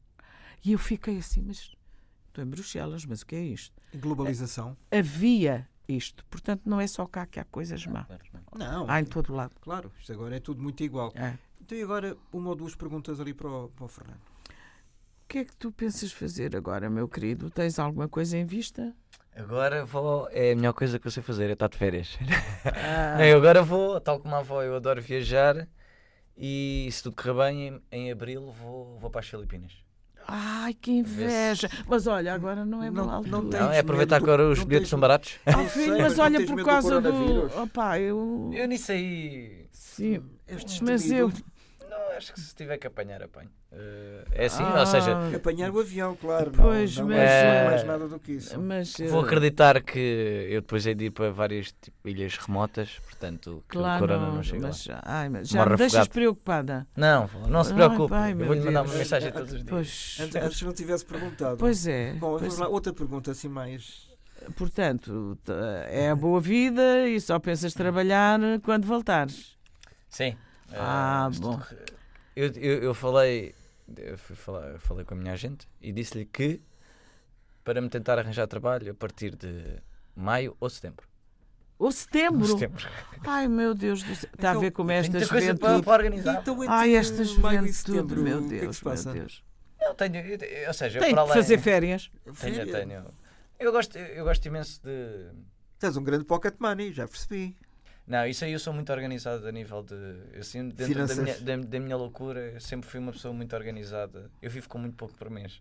E eu fiquei assim, mas estou em Bruxelas, mas o que é isto? Globalização. Havia isto. Portanto, não é só cá que há coisas má. Não, Há em todo lado. claro, isto agora é tudo muito igual. É. Então e agora uma ou duas perguntas ali para o, para o Fernando. O que é que tu pensas fazer agora, meu querido? Tens alguma coisa em vista? Agora vou. É a melhor coisa que eu sei fazer, é estar de férias. Ah, Não, eu agora vou, tal como a avó, eu adoro viajar e se tudo correr bem, em, em abril vou, vou para as Filipinas. ai, que inveja! Mas olha, agora não é Não- boa não altura. tens Não, é aproveitar medo que do- agora os não bilhetes tens- são baratos. Ah, Eu filho, sei, mas mas não olha, tens por medo do causa do. coronavírus? Opá, eu. Eu nisso aí. Sim, Este mas eu. temido- Não, acho que se tiver que apanhar, apanho. Eh, é assim, Ah, ou seja, Apanhar o avião, claro. Pois, não, não, mas, é, eh, mais nada do que isso. Mas, vou eh, acreditar que eu depois hei de ir para várias tipo, ilhas remotas, portanto, que Claro, o corona não, não chega mas, lá. ai, mas já Morre me deixas afogado. preocupada. Não, não se Ai, preocupe. vai, eu meu vou-lhe mandar uma Deus. mensagem todos os dias. Pois, Antes, antes não tivesse perguntado. pois é. Bom, pois vamos lá, outra pergunta assim mais. Portanto, t- é a boa vida e só pensas trabalhar quando voltares. Sim. Ah, Eh, se bom. tudo correr- Eu, eu, eu falei, eu fui falar, falei com a minha agente e disse-lhe que para me tentar arranjar trabalho a partir de maio ou setembro. Ou setembro. Setembro. Ai, meu Deus do céu. Está a Então, ver como Tem esta muita coisa para, juventude. para organizar. Então, entre Ai, esta maio e juventude, setembro, meu o que é que Deus, se meu passa? Deus. Não, tenho, eu- eu- ou seja, eu Tem para de além, fazer férias. Tenho, Férias. tenho. Eu gosto, eu gosto imenso de. Tens um grande pocket money, já percebi. Não, isso aí eu sou muito organizado a nível de. Assim, dentro da Finanças. minha, da, da minha loucura, eu sempre fui uma pessoa muito organizada. Eu vivo com muito pouco por mês.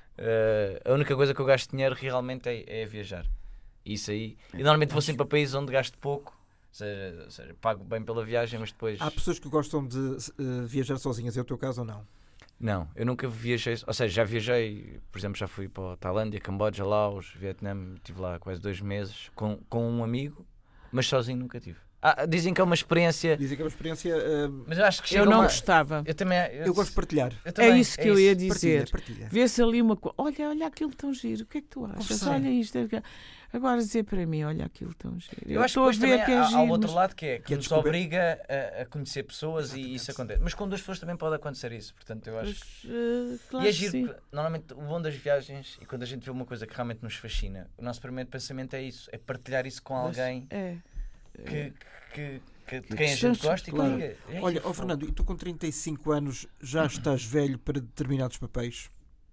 Eh, a única coisa que eu gasto dinheiro realmente é, é viajar. Isso aí. E normalmente vou sempre para países onde gasto pouco. Ou seja, ou seja, pago bem pela viagem, mas depois. Há pessoas que gostam de eh, viajar sozinhas, é o teu caso ou não? Não, eu nunca viajei. Ou seja, já viajei, por exemplo, já fui para a Tailândia, Camboja, Laos, Vietnã, estive lá quase dois meses com, com um amigo, mas sozinho nunca tive. Ah, dizem que é uma experiência. Dizem que é uma experiência. eh, Mas eu acho que chega Eu não uma... gostava. Eu também. Eu, eu gosto de partilhar. eu É também, isso que eu ia dizer. Partilha, partilha. Vê-se ali uma coisa. Olha, olha aquilo tão giro. O que é que tu achas? Conversar. Olha isto. Agora dizer para mim, olha aquilo tão giro. Eu acho que estou a depois ver também que é há, há giro. outro mas- lado que é que, Que é nos descobrir- obriga a, a conhecer pessoas e isso acontece. Mas com duas pessoas também pode acontecer isso. Portanto, eu acho. Pois, eh, claro E é que giro, sim. porque normalmente o bom das viagens e quando a gente vê uma coisa que realmente nos fascina, o nosso primeiro pensamento é isso, é partilhar isso com Mas- alguém É. que, que, que, de Que quem a gente senso, gosta claro. e que diga. "Ei, Olha, ó fogo." Fernando, e tu com trinta e cinco anos já estás velho para determinados papéis?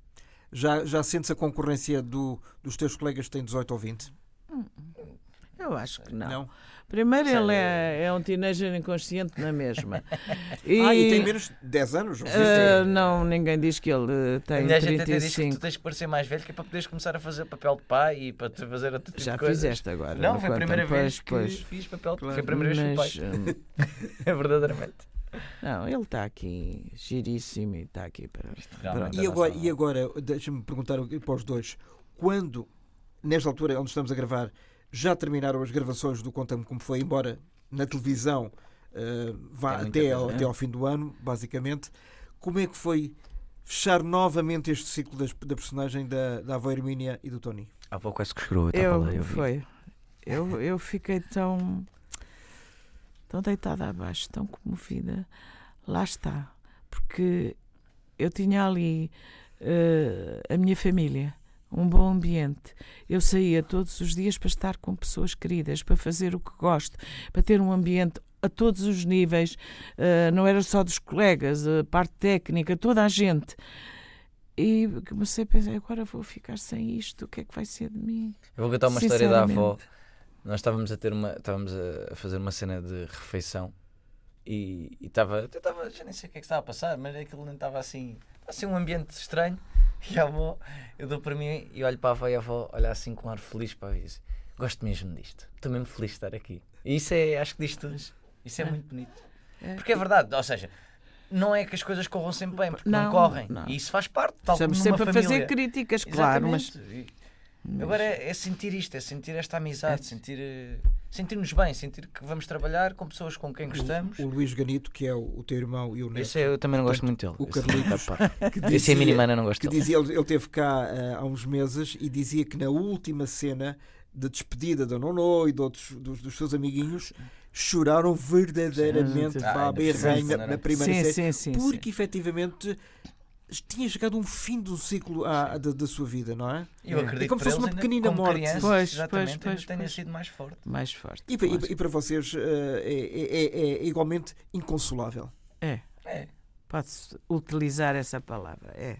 Já, já sentes a concorrência do, dos teus colegas que têm dezoito ou vinte? Eu acho que não. Não? Primeiro, Sério? ele é, é um teenager inconsciente na mesma. E, Ah, e tem menos de dez anos? ou vinte? eh, não, ninguém diz que ele eh, tem Ainda a gente até trinta e diz que tu cinco. tens que parecer mais velho que é para poderes começar a fazer papel de pai e para te fazer outro tipo Já de coisas. fizeste agora. Não, foi a conta-me. primeira Pois, vez que pois. fiz papel de Claro. Foi a primeira vez que Mas, fui hum, pai. Verdadeiramente. não, ele está aqui giríssimo e está aqui para. realmente E a agora, nossa- e agora deixa-me perguntar aqui para os dois. Quando, nesta altura onde estamos a gravar, já terminaram as gravações do Conta-me Como Foi, embora na televisão eh, vá Tem muita até ao, coisa, até ao fim do ano, basicamente, como é que foi fechar novamente este ciclo das, da personagem da, da avó Hermínia e do Tony? A avó quase que chorou, eu Eu, estava lá, eu vi. foi. Eu, eu fiquei tão. tão deitada abaixo, tão comovida. Lá está. porque eu tinha ali uh, a minha família, um bom ambiente. Eu saía todos os dias para estar com pessoas queridas, para fazer o que gosto, para ter um ambiente a todos os níveis, uh, não era só dos colegas, a parte técnica, toda a gente. E comecei a pensar, agora vou ficar sem isto, o que é que vai ser de mim? Eu vou contar uma história da avó. Nós estávamos a ter uma, estávamos a fazer uma cena de refeição e estava, estava, já nem sei o que é que estava a passar, mas aquilo nem estava assim, assim um ambiente estranho. E a avó, eu dou para mim e olho para a avó e a avó olha assim com um ar feliz para isso. Gosto mesmo disto, estou mesmo feliz de estar aqui. E isso é, acho que diz tudo. Isso é, é muito bonito. É. Porque é verdade, ou seja, não é que as coisas corram sempre bem, porque não, não correm. Não. E isso faz parte, tal como numa sempre família. a fazer críticas, claro. Mas... mas agora é, é sentir isto, é sentir esta amizade, é. sentir, sentir-nos bem, sentir que vamos trabalhar com pessoas com quem gostamos. O, o Luís Ganito, que é o, o teu irmão e o neto. Esse eu também não gosto muito dele. O Carlitos. Que dizia, esse é a minha irmã, não gosto que dele. Dizia, ele, ele teve cá uh, há uns meses e dizia que na última cena de despedida da Nonô e de outros, dos, dos seus amiguinhos choraram verdadeiramente para a berranha na primeira sim, série, sim, sim, porque sim. efetivamente tinha chegado um fim do ciclo à, da, da sua vida, não é? Eu acredito é como se fosse uma pequenina como morte. Crianças, pois, exatamente, pois, pois, tenha pois. sido mais forte. Mais forte. E, mais. e, e para vocês uh, é, é, é igualmente inconsolável. É. é. Pode-se utilizar essa palavra. É.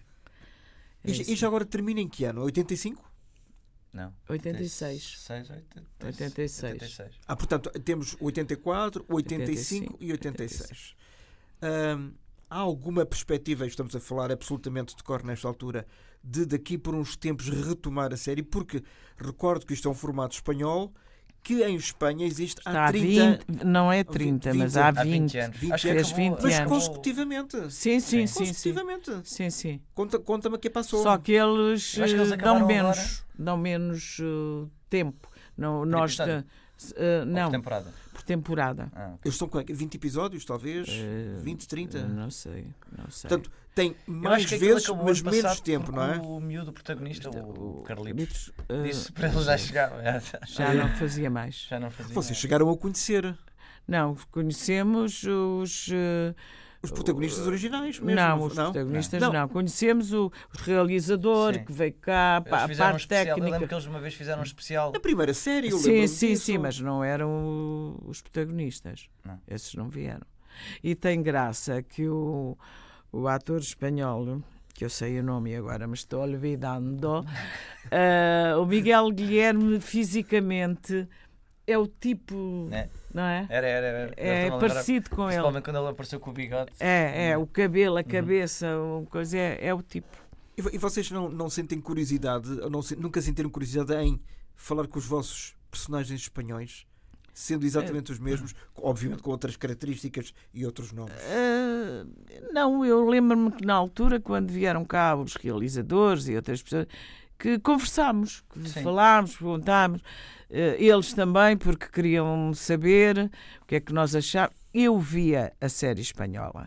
é e, e já agora termina em que ano? oitenta e cinco? Não. oitenta e seis. oitenta e seis. oitenta e seis. Ah, portanto, temos oitenta e quatro, oitenta e cinco e oitenta e seis. Um, há alguma perspectiva, estamos a falar absolutamente de cor nesta altura, de daqui por uns tempos retomar a série? Porque recordo que isto é um formato espanhol que em Espanha existe há trinta... vinte, não é trinta, vinte, mas há vinte, anos. vinte Acho que anos. acabou, Mas acabou... consecutivamente. Sim, sim, sim. Consecutivamente. Sim, sim. Conta, conta-me o que passou. Só que eles, Eu acho que eles dão menos, agora... dão menos uh, tempo. Não, nós, uh, uh, não, por temporada. Por temporada. Ah, okay. Eles estão com vinte episódios, talvez? Uh, vinte, trinta? Não sei, não sei. Portanto, tem mais vezes, mas menos tempo, não é? O miúdo protagonista, o, o Carlitos, uh, disse para ele já chegar. Já não fazia mais. Já não fazia Vocês mais. chegaram a conhecer? Não, conhecemos os... Uh, Os protagonistas originais mesmo? Não, os não? protagonistas não. não. Conhecemos o, o realizador sim. que veio cá, eles a fizeram parte um especial. técnica. Eu lembro que eles uma vez fizeram um especial. Na primeira série, eu sim, lembro sim, disso. sim, mas não eram os protagonistas. Não. Esses não vieram. E tem graça que o, o ator espanhol, que eu sei o nome agora, mas estou olvidando, uh, o Miguel Guilherme, fisicamente, é o tipo... É. Não é? Era, era, era. É parecido com ele. Principalmente quando ele apareceu com o bigode. É, é, o cabelo, a cabeça, uma coisa, é, é o tipo. E vocês não, não sentem curiosidade, ou não, nunca sentiram curiosidade em falar com os vossos personagens espanhóis, sendo exatamente os mesmos, obviamente com outras características e outros nomes? Uh, não, eu lembro-me que na altura, quando vieram cá os realizadores e outras pessoas, que conversámos, que Sim. falámos, perguntámos, uh, eles também, porque queriam saber o que é que nós achávamos. Eu via a série espanhola.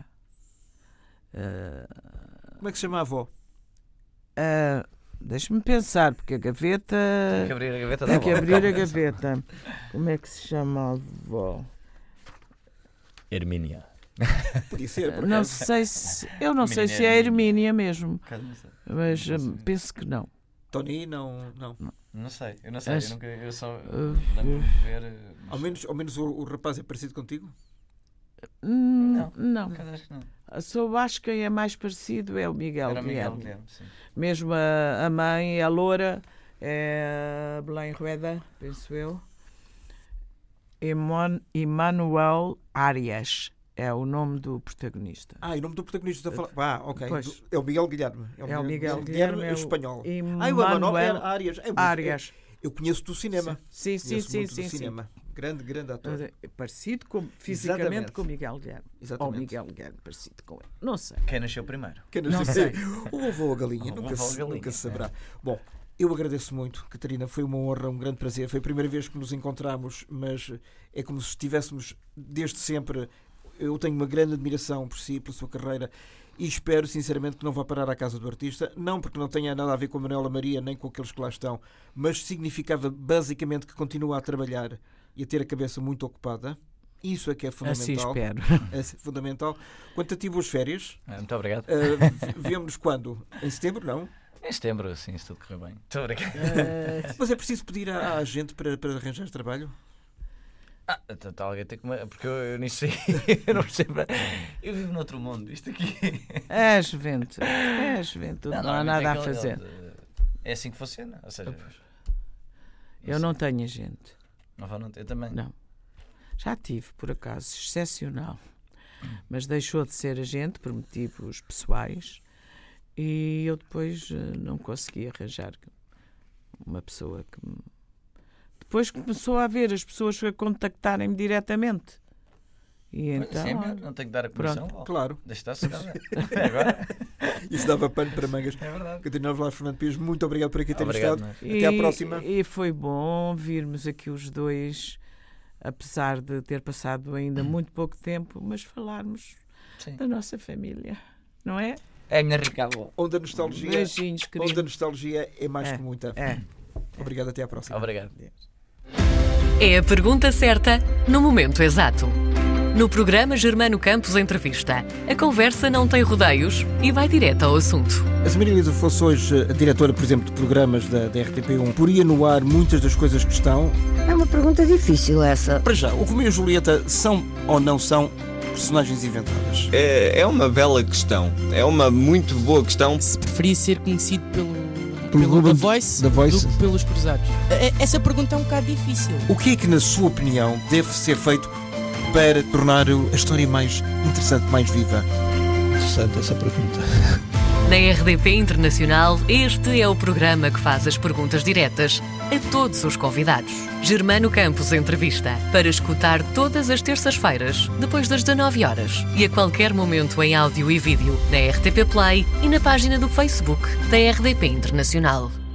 Uh, Como é que se chama a avó? Uh, Deixa-me pensar, porque a gaveta... Tem que abrir a gaveta da Tem avó. que abrir a gaveta. Como é que se chama a avó? Hermínia. Podia ser, por não acaso. sei se... Eu não sei se é a Hermínia mesmo. Não sei. Mas não sei. penso que não. Tony, não... não. Não sei, eu não sei, Mas, eu, nunca, eu só uh, lembro de ver... Mas... Ao menos, ao menos o, o rapaz é parecido contigo? Não, não. Acho que não. Só acho que é mais parecido é o Miguel Era o Miguel Guilherme. Guilherme, sim. Mesmo a, a mãe, a loura, é a Belém Rueda, penso eu. Emon, Emanuel Arias é o nome do protagonista. Ah, e o nome do protagonista está a falar... Ah, ok. Pois. É o Miguel Guilherme. É o Miguel Guilherme, é é o espanhol. Emanuel Ah, o Emanuel era Arias. É muito, Arias. É, eu conheço do cinema. Sim, sim, Conheço sim, muito sim, do sim. cinema. Grande, grande ator. É parecido com, fisicamente Exatamente. com o Miguel Guilherme. Exatamente. Ou Miguel Guilherme, parecido com ele. Não sei. Quem nasceu primeiro? Quem Não nos sei. disse? O avô ou a galinha, O nunca, avô ou a se, galinha, nunca se é. saberá. Bom, eu agradeço muito, Catarina, foi uma honra, um grande prazer. Foi a primeira vez que nos encontramos, mas é como se estivéssemos desde sempre. Eu tenho uma grande admiração por si, pela sua carreira, e espero sinceramente que não vá parar à casa do artista, não porque não tenha nada a ver com a Manuela Maria nem com aqueles que lá estão, mas significava basicamente que continua a trabalhar e a ter a cabeça muito ocupada. Isso é que é fundamental. Assim espero. É fundamental. Quanto a ti, boas férias. Ah, muito obrigado. Uh, Vemo-nos quando? Em setembro, não? Em setembro, assim, se tudo correr bem. Muito obrigado. Mas é preciso pedir à, à gente para, para arranjar trabalho? Ah, então tá, alguém tem que... Porque eu, eu nem sei. Eu não percebo. Eu vivo noutro mundo. Isto aqui... É a juventude. É a juventude. Não, não há nada a fazer. É assim que funciona. Ou seja... Eu não tenho gente. Não, não, eu também. Não. Já tive, por acaso, excepcional. Mas deixou de ser agente por motivos pessoais e eu depois não consegui arranjar uma pessoa que... Me... Depois começou a haver as pessoas a contactarem-me diretamente. E então... Sim, é melhor. Não tenho que dar a comissão. Pronto. Claro. Deixa estar agora. Isso dava pano para mangas. É verdade. Catarina Avelar, Fernando Pires, muito obrigado por aqui terem Obrigado, estado. mas... Até à próxima. E foi bom virmos aqui os dois, apesar de ter passado ainda muito pouco tempo, mas falarmos Sim. da nossa família, não é? É a minha Ricardo. Onde a nostalgia, Beijinhos, querido. onde a nostalgia é mais É, que muita. É. Obrigado, até à próxima. Obrigado. É a pergunta certa no momento exato. No programa Germano Campos Entrevista, a conversa não tem rodeios e vai direto ao assunto. A se Maria Elisa fosse hoje a diretora, por exemplo, de programas da, da R T P um, poria no ar muitas das coisas que estão? É uma pergunta difícil essa. Para já, o Romeu e a Julieta são ou não são personagens inventadas? É, é uma bela questão. É uma muito boa questão. Se preferia ser conhecido pelo, Pelo pelo Ruben The Voice, The Voice. do que pelos Cruzados. É- Essa pergunta é um bocado difícil. O que é que, na sua opinião, deve ser feito para tornar a história mais interessante, mais viva? Interessante essa pergunta. Na R D P Internacional, este é o programa que faz as perguntas diretas a todos os convidados. Germano Campos Entrevista, para escutar todas as terças-feiras, depois das dezanove horas, e a qualquer momento em áudio e vídeo, na R T P Play e na página do Facebook da R D P Internacional.